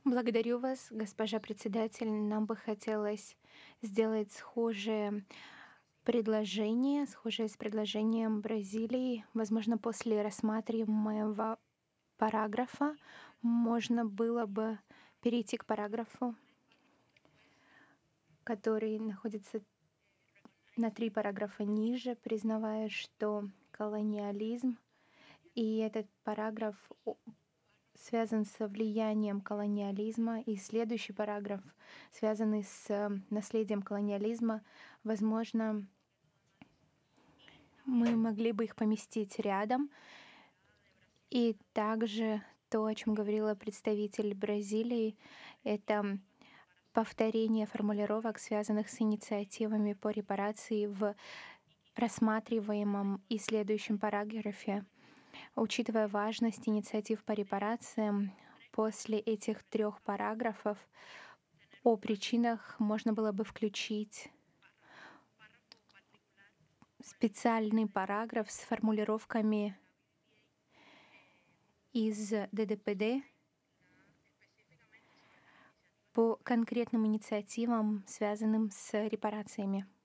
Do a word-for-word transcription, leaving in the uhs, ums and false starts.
Благодарю вас, госпожа председатель. Нам бы хотелось сделать схожее предложение, схожее с предложением Бразилии. Возможно, после рассматриваемого параграфа можно было бы перейти к параграфу, который находится на три параграфа ниже, признавая, что колониализм и этот параграф о- связан со влиянием колониализма, и следующий параграф, связанный с э, наследием колониализма, возможно, мы могли бы их поместить рядом. И также то, о чем говорила представитель Бразилии, это повторение формулировок, связанных с инициативами по репарации в рассматриваемом и следующем параграфе. Учитывая важность инициатив по репарациям, после этих трех параграфов о причинах можно было бы включить специальный параграф с формулировками из Д Д П Д по конкретным инициативам, связанным с репарациями.